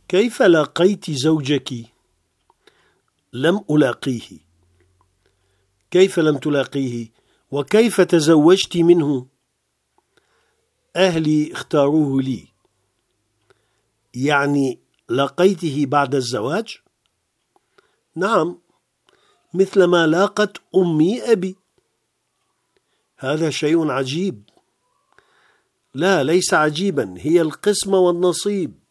كيف لاقيت زوجك؟ لم ألاقيه. كيف لم تلاقيه؟ وكيف تزوجت منه؟ أهلي اختاروه لي. يعني لقيته بعد الزواج؟ نعم، مثلما لاقت أمي أبي. هذا شيء عجيب. لا، ليس عجيبا، هي القسمة والنصيب.